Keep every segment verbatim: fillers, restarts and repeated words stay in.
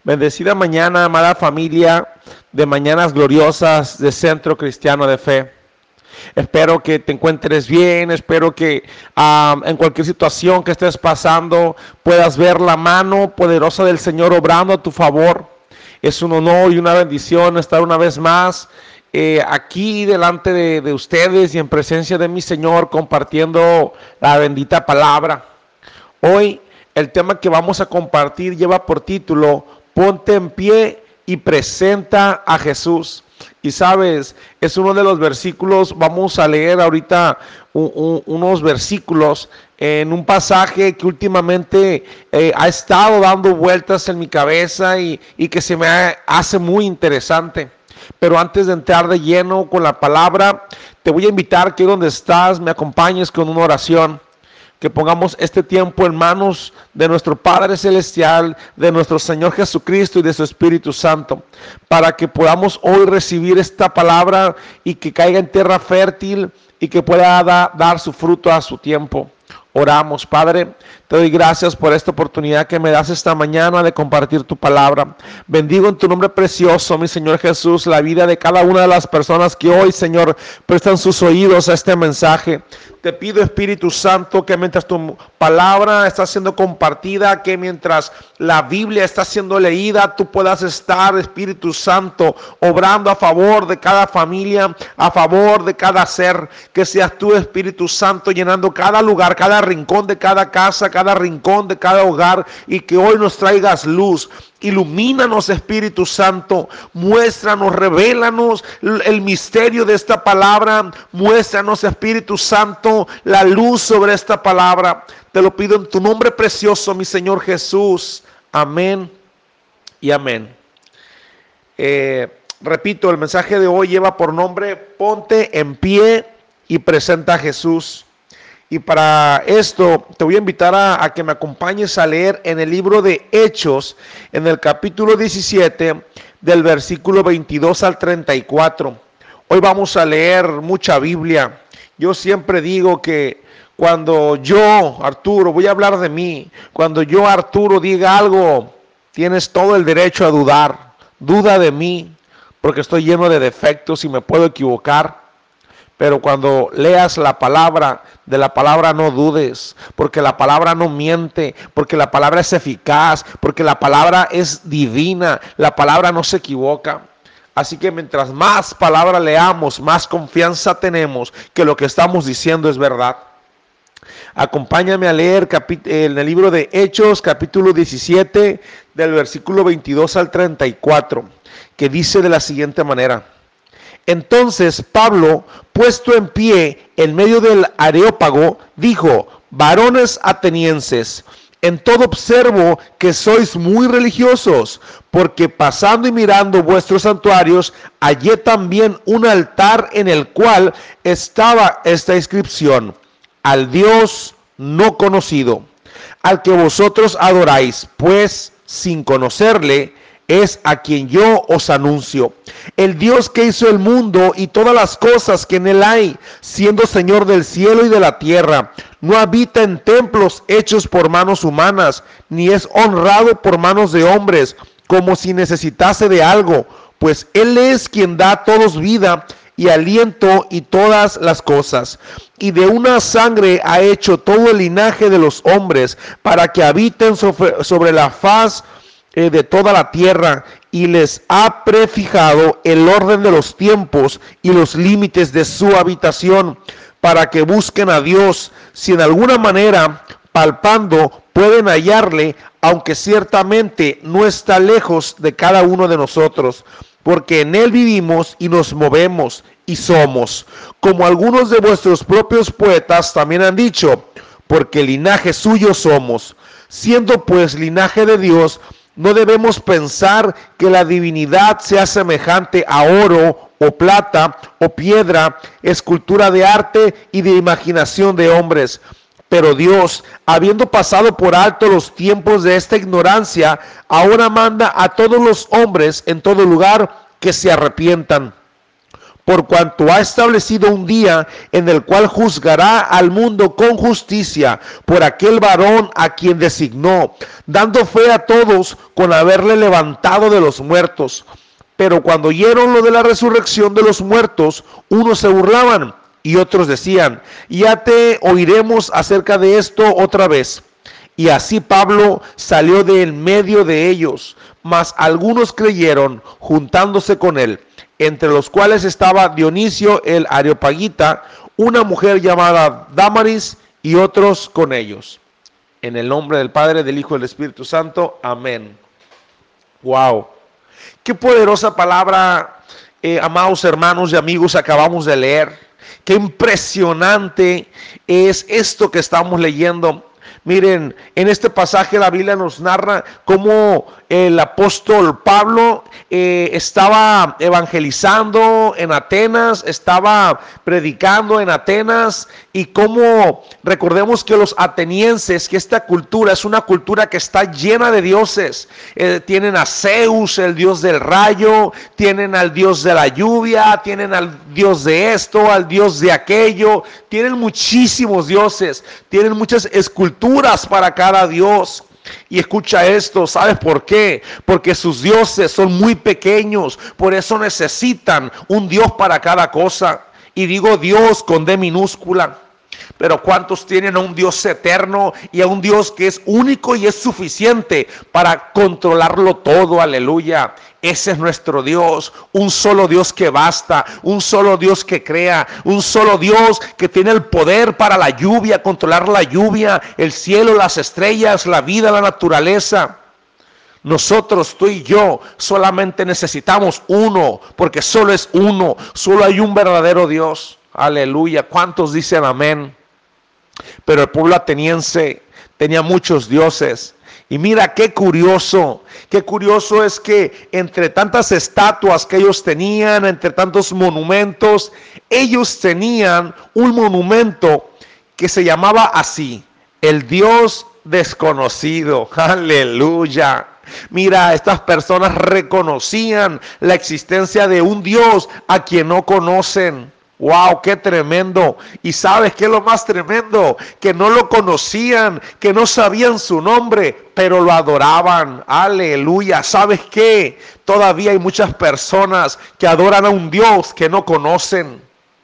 Bendecida mañana, amada familia de Mañanas Gloriosas de Centro Cristiano de Fe. Espero que te encuentres bien, espero que um, en cualquier situación que estés pasando puedas ver la mano poderosa del Señor obrando a tu favor. Es un honor y una bendición estar una vez más eh, aquí delante de, de ustedes y en presencia de mi Señor compartiendo la bendita palabra. Hoy el tema que vamos a compartir lleva por título Ponte en pie y presenta a Jesús. Y sabes, es uno de los versículos, vamos a leer ahorita un, un, unos versículos en un pasaje que últimamente eh, ha estado dando vueltas en mi cabeza y, y que se me hace muy interesante. Pero antes de entrar de lleno con la palabra, te voy a invitar que donde estás me acompañes con una oración. Que pongamos este tiempo en manos de nuestro Padre Celestial, de nuestro Señor Jesucristo y de su Espíritu Santo, para que podamos hoy recibir esta palabra y que caiga en tierra fértil y que pueda da, dar su fruto a su tiempo. Oramos, Padre, te doy gracias por esta oportunidad que me das esta mañana de compartir tu palabra. Bendigo en tu nombre precioso, mi Señor Jesús, la vida de cada una de las personas que hoy, Señor, prestan sus oídos a este mensaje. Te pido, Espíritu Santo, que mientras tu palabra está siendo compartida, que mientras la Biblia está siendo leída, tú puedas estar, Espíritu Santo, obrando a favor de cada familia, a favor de cada ser. Que seas tú, Espíritu Santo, llenando cada lugar, cada rincón de cada casa, cada rincón de cada hogar, y que hoy nos traigas luz. Ilumínanos, Espíritu Santo, muéstranos, revélanos el misterio de esta palabra, muéstranos, Espíritu Santo, la luz sobre esta palabra. Te lo pido en tu nombre precioso, mi Señor Jesús. Amén y amén. Eh, repito, el mensaje de hoy lleva por nombre Ponte en pie y presenta a Jesús. Y para esto te voy a invitar a, a que me acompañes a leer en el libro de Hechos, en el capítulo diecisiete, del versículo veintidós al treinta y cuatro. Hoy vamos a leer mucha Biblia. Yo siempre digo que cuando yo, Arturo, voy a hablar de mí, cuando yo, Arturo, diga algo, tienes todo el derecho a dudar. Duda de mí, porque estoy lleno de defectos y me puedo equivocar. Pero cuando leas la palabra, de la palabra no dudes, porque la palabra no miente, porque la palabra es eficaz, porque la palabra es divina, la palabra no se equivoca. Así que mientras más palabra leamos, más confianza tenemos que lo que estamos diciendo es verdad. Acompáñame a leer en el libro de Hechos, capítulo diecisiete, del versículo veintidós al treinta y cuatro, que dice de la siguiente manera. Entonces Pablo, puesto en pie en medio del Areópago, dijo: varones atenienses, en todo observo que sois muy religiosos, porque pasando y mirando vuestros santuarios, hallé también un altar en el cual estaba esta inscripción: al Dios no conocido, al que vosotros adoráis, pues sin conocerle, es a quien yo os anuncio. El Dios que hizo el mundo y todas las cosas que en él hay, siendo Señor del cielo y de la tierra, no habita en templos hechos por manos humanas, ni es honrado por manos de hombres, como si necesitase de algo, pues él es quien da a todos vida y aliento y todas las cosas. Y de una sangre ha hecho todo el linaje de los hombres, para que habiten sobre, sobre la faz de toda la tierra, y les ha prefijado el orden de los tiempos y los límites de su habitación, para que busquen a Dios, si en alguna manera, palpando, pueden hallarle, aunque ciertamente no está lejos de cada uno de nosotros, porque en él vivimos y nos movemos y somos, como algunos de vuestros propios poetas también han dicho, porque linaje suyo somos. Siendo pues linaje de Dios, no debemos pensar que la divinidad sea semejante a oro o plata o piedra, escultura de arte y de imaginación de hombres. Pero Dios, habiendo pasado por alto los tiempos de esta ignorancia, ahora manda a todos los hombres en todo lugar que se arrepientan. por cuanto ha establecido un día en el cual juzgará al mundo con justicia por aquel varón a quien designó, dando fe a todos con haberle levantado de los muertos. Pero cuando oyeron lo de la resurrección de los muertos, unos se burlaban y otros decían, ya te oiremos acerca de esto otra vez. Y así Pablo salió de en medio de ellos, mas algunos creyeron juntándose con él, entre los cuales estaba Dionisio el Areopagita, una mujer llamada Dámaris y otros con ellos. En el nombre del Padre, del Hijo y del Espíritu Santo. Amén. Wow. Qué poderosa palabra, eh, amados hermanos y amigos, acabamos de leer. Qué impresionante es esto que estamos leyendo. Miren, en este pasaje la Biblia nos narra cómo el apóstol Pablo eh, estaba evangelizando en Atenas, estaba predicando en Atenas, y cómo recordemos que los atenienses, que esta cultura es una cultura que está llena de dioses. Eh, tienen a Zeus, el dios del rayo, tienen al dios de la lluvia, tienen al dios de esto, al dios de aquello, tienen muchísimos dioses, tienen muchas esculturas para cada dios. Y escucha esto, ¿sabes por qué? Porque sus dioses son muy pequeños, por eso necesitan un Dios para cada cosa. Y digo Dios con D minúscula. Pero ¿cuántos tienen a un Dios eterno y a un Dios que es único y es suficiente para controlarlo todo? Aleluya. Ese es nuestro Dios, un solo Dios que basta, un solo Dios que crea, un solo Dios que tiene el poder para la lluvia, controlar la lluvia, el cielo, las estrellas, la vida, la naturaleza. Nosotros, tú y yo, solamente necesitamos uno, porque solo es uno, solo hay un verdadero Dios. Aleluya. ¿Cuántos dicen amén? Pero el pueblo ateniense tenía muchos dioses. Y mira qué curioso, qué curioso es que entre tantas estatuas que ellos tenían, entre tantos monumentos, ellos tenían un monumento que se llamaba así, el Dios desconocido. Aleluya. Mira, estas personas reconocían la existencia de un Dios a quien no conocen. Wow, qué tremendo. Y sabes qué es lo más tremendo, que no lo conocían, que no sabían su nombre, pero lo adoraban. Aleluya. ¿Sabes qué? Todavía hay muchas personas que adoran a un Dios que no conocen.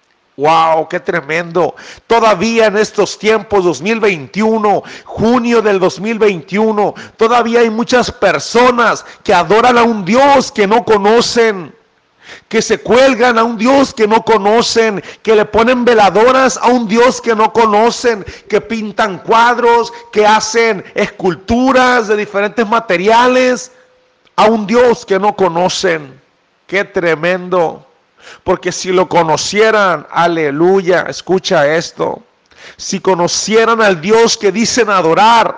Wow, qué tremendo. Todavía en estos tiempos, dos mil veintiuno, junio del dos mil veintiuno, todavía hay muchas personas que adoran a un Dios que no conocen, que se cuelgan a un Dios que no conocen, que le ponen veladoras a un Dios que no conocen, que pintan cuadros, que hacen esculturas de diferentes materiales a un Dios que no conocen. Qué tremendo. Porque si lo conocieran, aleluya, escucha esto, si conocieran al Dios que dicen adorar,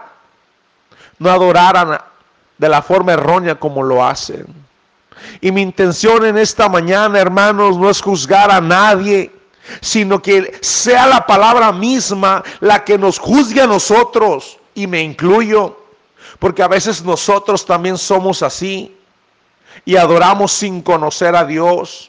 no adoraran de la forma errónea como lo hacen. Y mi intención en esta mañana, hermanos, no es juzgar a nadie, sino que sea la palabra misma la que nos juzgue a nosotros, y me incluyo, porque a veces nosotros también somos así y adoramos sin conocer a Dios.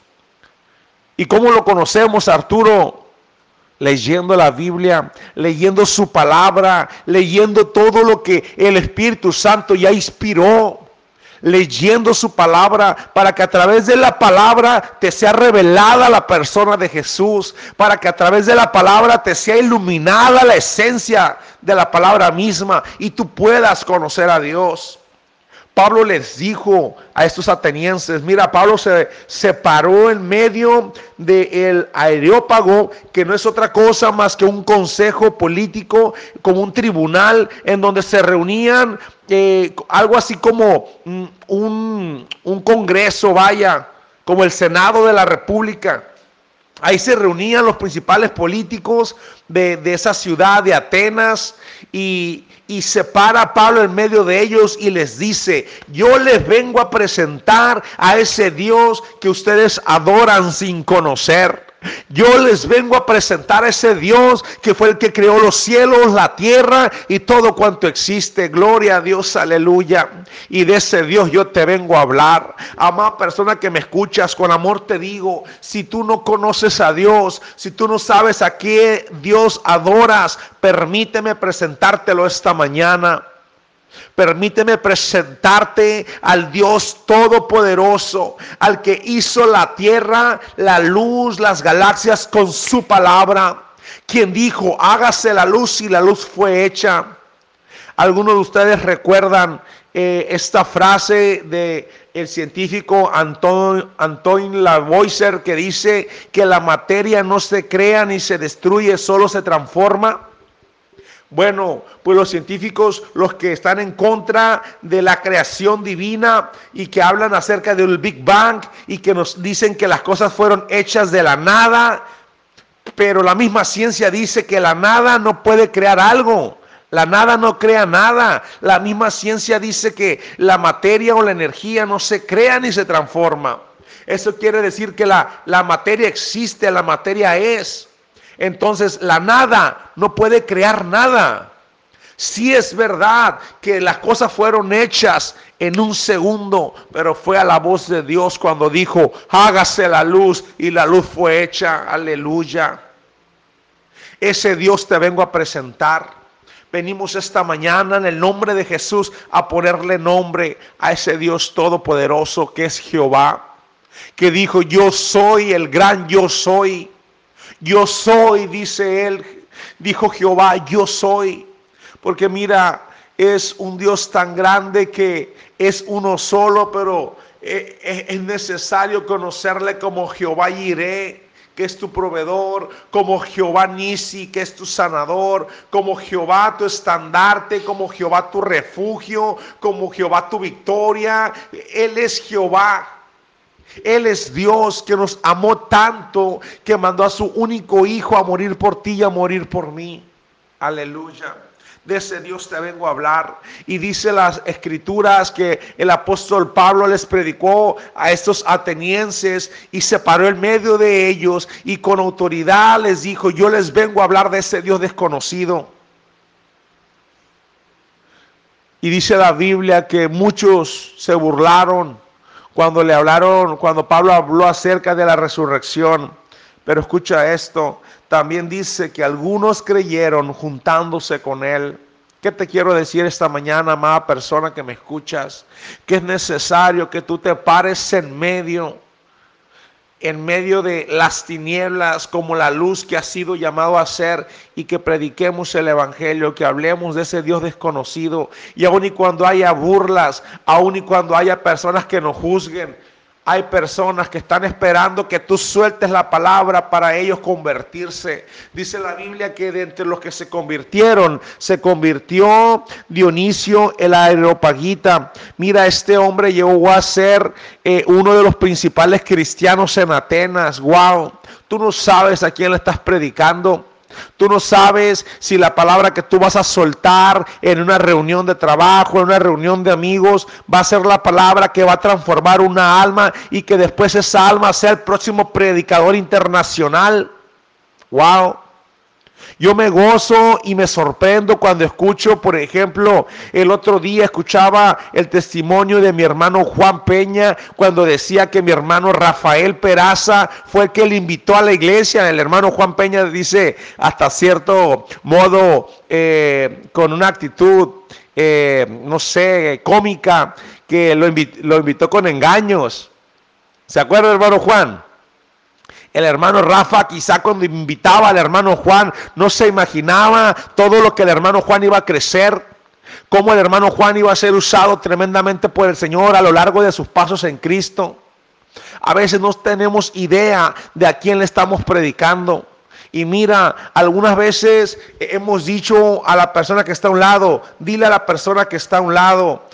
¿Y cómo lo conocemos, Arturo? Leyendo la Biblia, leyendo su palabra, leyendo todo lo que el Espíritu Santo ya inspiró, leyendo su palabra, para que a través de la palabra te sea revelada la persona de Jesús, para que a través de la palabra te sea iluminada la esencia de la palabra misma y tú puedas conocer a Dios. Pablo les dijo a estos atenienses, mira, Pablo se separó en medio del Areópago, que no es otra cosa más que un consejo político, como un tribunal en donde se reunían, eh, algo así como mm, un, un congreso, vaya, como el Senado de la República. Ahí se reunían los principales políticos de, de esa ciudad de Atenas, y, y se para Pablo en medio de ellos y les dice, yo les vengo a presentar a ese Dios que ustedes adoran sin conocer. Yo les vengo a presentar a ese Dios que fue el que creó los cielos, la tierra y todo cuanto existe. Gloria a Dios, aleluya. Y de ese Dios yo te vengo a hablar. Amada persona que me escuchas, con amor te digo, si tú no conoces a Dios, si tú no sabes a qué Dios adoras, permíteme presentártelo esta mañana. Permíteme presentarte al Dios Todopoderoso, al que hizo la tierra, la luz, las galaxias con su palabra, quien dijo, hágase la luz, y la luz fue hecha. Algunos de ustedes recuerdan eh, esta frase de el científico Anton, Antoine Lavoisier, que dice que la materia no se crea ni se destruye, solo se transforma. Bueno, pues los científicos, los que están en contra de la creación divina y que hablan acerca del Big Bang y que nos dicen que las cosas fueron hechas de la nada, pero la misma ciencia dice que la nada no puede crear algo. La nada no crea nada. La misma ciencia dice que la materia o la energía no se crea ni se transforma. Eso quiere decir que la, la materia existe, la materia es. Entonces la nada no puede crear nada. Sí es verdad que las cosas fueron hechas en un segundo, pero fue a la voz de Dios cuando dijo, hágase la luz, y la luz fue hecha. Aleluya. Ese Dios te vengo a presentar. Venimos esta mañana en el nombre de Jesús a ponerle nombre a ese Dios todopoderoso que es Jehová, que dijo, yo soy el gran yo soy. Yo soy, dice él, dijo Jehová, yo soy. Porque mira, es un Dios tan grande que es uno solo, pero es necesario conocerle como Jehová Jireh, que es tu proveedor, como Jehová Nisi, que es tu sanador, como Jehová tu estandarte, como Jehová tu refugio, como Jehová tu victoria. Él es Jehová. Él es Dios que nos amó tanto que mandó a su único hijo a morir por ti y a morir por mí. Aleluya. De ese Dios te vengo a hablar. Y dice las escrituras que el apóstol Pablo les predicó a estos atenienses y se paró en medio de ellos y con autoridad les dijo, yo les vengo a hablar de ese Dios desconocido. Y dice la Biblia que muchos se burlaron cuando le hablaron, cuando Pablo habló acerca de la resurrección. Pero escucha esto, también dice que algunos creyeron juntándose con él. ¿Qué te quiero decir esta mañana, amada persona que me escuchas? Que es necesario que tú te pares en medio, en medio de las tinieblas, como la luz que ha sido llamado a ser, y que prediquemos el evangelio, que hablemos de ese Dios desconocido. Y aun y cuando haya burlas, aun y cuando haya personas que nos juzguen, hay personas que están esperando que tú sueltes la palabra para ellos convertirse. Dice la Biblia que de entre los que se convirtieron, se convirtió Dionisio el Areopagita. Mira, este hombre llegó a ser eh, uno de los principales cristianos en Atenas. Wow, tú no sabes a quién le estás predicando. Tú no sabes si la palabra que tú vas a soltar en una reunión de trabajo, en una reunión de amigos, va a ser la palabra que va a transformar una alma y que después esa alma sea el próximo predicador internacional. Wow. Yo me gozo y me sorprendo cuando escucho, por ejemplo, el otro día escuchaba el testimonio de mi hermano Juan Peña cuando decía que mi hermano Rafael Peraza fue el que le invitó a la iglesia. El hermano Juan Peña dice hasta cierto modo, eh, con una actitud, eh, no sé, cómica, que lo invitó, lo invitó con engaños. ¿Se acuerda, hermano Juan? El hermano Rafa quizá cuando invitaba al hermano Juan no se imaginaba todo lo que el hermano Juan iba a crecer, cómo el hermano Juan iba a ser usado tremendamente por el Señor a lo largo de sus pasos en Cristo. A veces no tenemos idea de a quién le estamos predicando. Y mira, algunas veces hemos dicho a la persona que está a un lado, dile a la persona que está a un lado,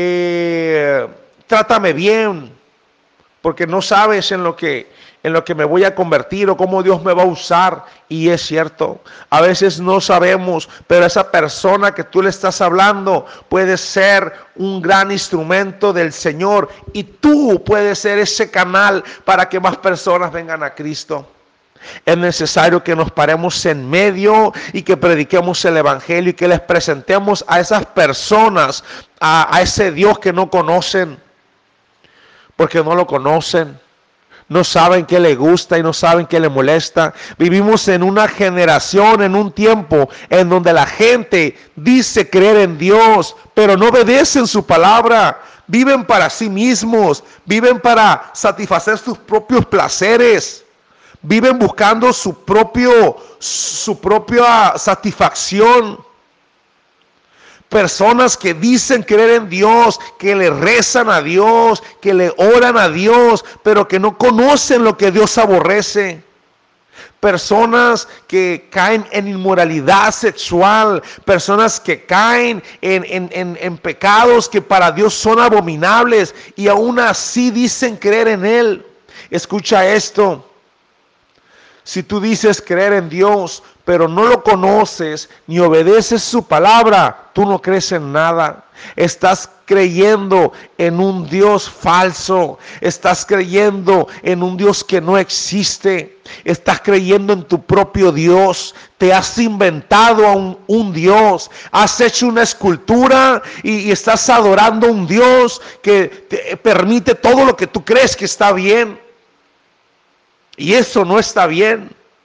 eh, trátame bien, porque no sabes en lo que... en lo que me voy a convertir o cómo Dios me va a usar. Y es cierto, a veces no sabemos, pero esa persona que tú le estás hablando puede ser un gran instrumento del Señor y tú puedes ser ese canal para que más personas vengan a Cristo. Es necesario que nos paremos en medio y que prediquemos el evangelio y que les presentemos a esas personas, a, a ese Dios que no conocen, porque no lo conocen. No saben qué le gusta y no saben qué le molesta. Vivimos en una generación, en un tiempo en donde la gente dice creer en Dios, pero no obedecen su palabra. Viven para sí mismos, viven para satisfacer sus propios placeres. Viven buscando su propio, su propia satisfacción. Personas que dicen creer en Dios, que le rezan a Dios, que le oran a Dios, pero que no conocen lo que Dios aborrece. Personas que caen en inmoralidad sexual, personas que caen en, en, en, en pecados que para Dios son abominables y aún así dicen creer en Él. Escucha esto. Si tú dices creer en Dios, pero no lo conoces ni obedeces su palabra, tú no crees en nada. Estás creyendo en un Dios falso. Estás creyendo en un Dios que no existe. Estás creyendo en tu propio Dios. Te has inventado a un, un Dios. Has hecho una escultura y, y estás adorando a un Dios que te permite todo lo que tú crees que está bien. Y eso no está bien.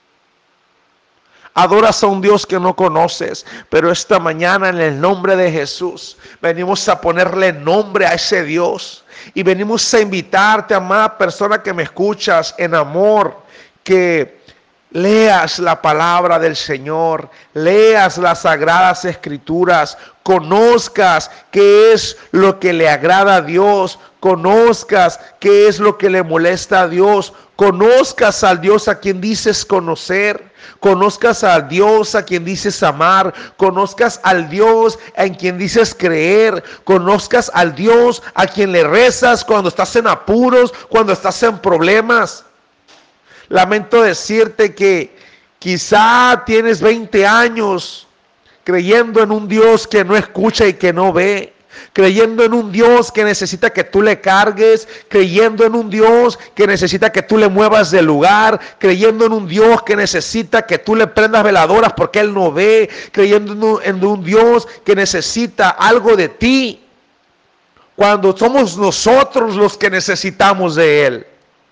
Adoras a un Dios que no conoces, pero esta mañana en el nombre de Jesús venimos a ponerle nombre a ese Dios y venimos a invitarte, amada persona que me escuchas, en amor, que leas la palabra del Señor, leas las sagradas escrituras, conozcas qué es lo que le agrada a Dios, conozcas qué es lo que le molesta a Dios, conozcas al Dios a quien dices conocer, conozcas al Dios a quien dices amar, conozcas al Dios en quien dices creer, conozcas al Dios a quien le rezas cuando estás en apuros, cuando estás en problemas. Lamento decirte que quizá tienes veinte años creyendo en un Dios que no escucha y que no ve, creyendo en un Dios que necesita que tú le cargues, creyendo en un Dios que necesita que tú le muevas del lugar, creyendo en un Dios que necesita que tú le prendas veladoras porque Él no ve, creyendo en un, en un Dios que necesita algo de ti, cuando somos nosotros los que necesitamos de Él.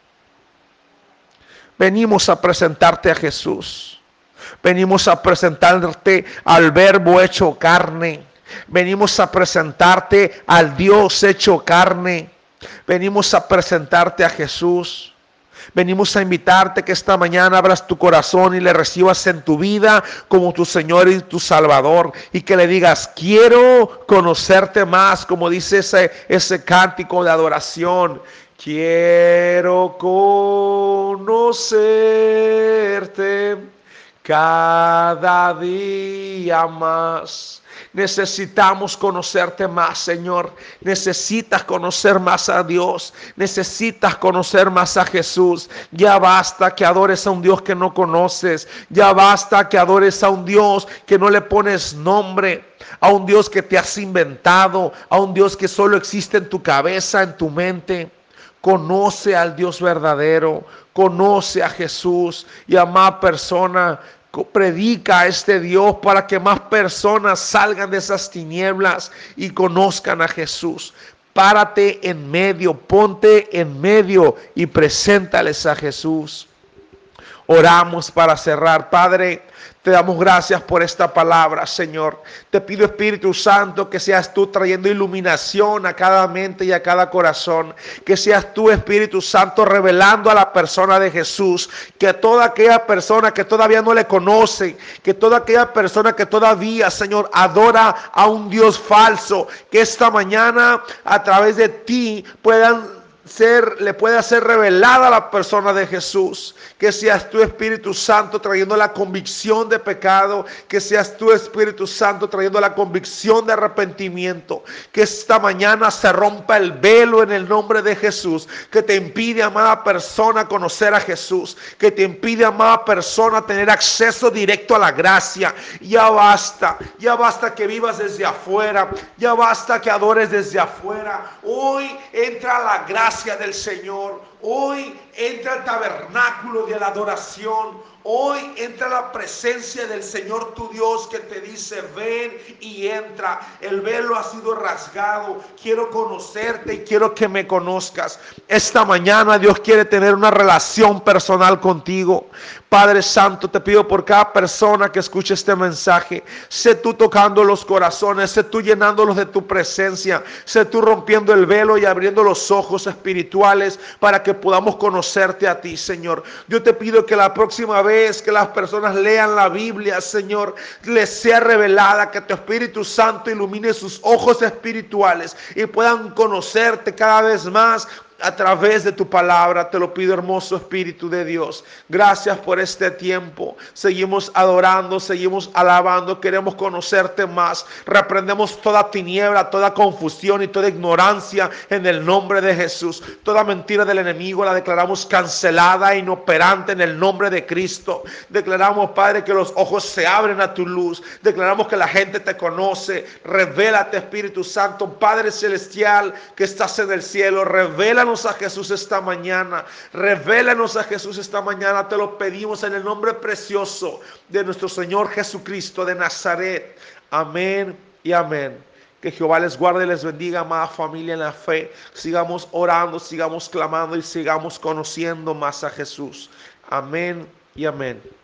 Venimos a presentarte a Jesús. Venimos a presentarte al Verbo hecho carne. Venimos a presentarte al Dios hecho carne. Venimos a presentarte a Jesús. Venimos a invitarte que esta mañana abras tu corazón y le recibas en tu vida como tu Señor y tu Salvador. Y que le digas, quiero conocerte más, como dice ese, ese cántico de adoración. Quiero conocerte cada día más. Necesitamos conocerte más, Señor. Necesitas conocer más a Dios. Necesitas conocer más a Jesús. Ya basta que adores a un Dios que no conoces. Ya basta que adores a un Dios que no le pones nombre. A un Dios que te has inventado. A un Dios que solo existe en tu cabeza, en tu mente. Conoce al Dios verdadero, conoce a Jesús y a más personas. Predica a este Dios para que más personas salgan de esas tinieblas y conozcan a Jesús. Párate en medio, ponte en medio y preséntales a Jesús. Oramos para cerrar. Padre, te damos gracias por esta palabra, Señor. Te pido, Espíritu Santo, que seas tú trayendo iluminación a cada mente y a cada corazón. Que seas tú, Espíritu Santo, revelando a la persona de Jesús. Que toda aquella persona que todavía no le conoce, que toda aquella persona que todavía, Señor, adora a un Dios falso, que esta mañana a través de ti puedan ser, le pueda ser revelada a la persona de Jesús. Que seas tú, Espíritu Santo, trayendo la convicción de pecado. Que seas tú, Espíritu Santo, trayendo la convicción de arrepentimiento. Que esta mañana se rompa el velo en el nombre de Jesús, que te impide, amada persona, conocer a Jesús, que te impide, amada persona, tener acceso directo a la gracia. Ya basta, ya basta que vivas desde afuera, ya basta que adores desde afuera. Hoy entra la gracia gracia del Señor. Hoy entra al tabernáculo de la adoración. Hoy entra la presencia del Señor tu Dios que te dice ven y entra. El velo ha sido rasgado. Quiero conocerte y quiero que me conozcas. Esta mañana Dios quiere tener una relación personal contigo. Padre Santo, te pido por cada persona que escuche este mensaje. Sé tú tocando los corazones. Sé tú llenándolos de tu presencia. Sé tú rompiendo el velo y abriendo los ojos espirituales para que podamos conocerte a ti, Señor. Yo te pido que la próxima vez que las personas lean la Biblia, Señor, les sea revelada, que tu Espíritu Santo ilumine sus ojos espirituales y puedan conocerte cada vez más a través de tu palabra. Te lo pido, hermoso Espíritu de Dios. Gracias por este tiempo. Seguimos adorando, seguimos alabando. Queremos conocerte más. Reprendemos toda tiniebla, toda confusión y toda ignorancia en el nombre de Jesús. Toda mentira del enemigo la declaramos cancelada e inoperante en el nombre de Cristo. Declaramos, Padre, que los ojos se abren a tu luz. Declaramos que la gente te conoce. Revélate, Espíritu Santo. Padre celestial que estás en el cielo, revélanos a Jesús esta mañana. Revélanos a Jesús esta mañana. Te lo pedimos en el nombre precioso de nuestro Señor Jesucristo de Nazaret. Amén y amén. Que Jehová les guarde y les bendiga, amada familia en la fe. Sigamos orando, sigamos clamando y sigamos conociendo más a Jesús. Amén y amén.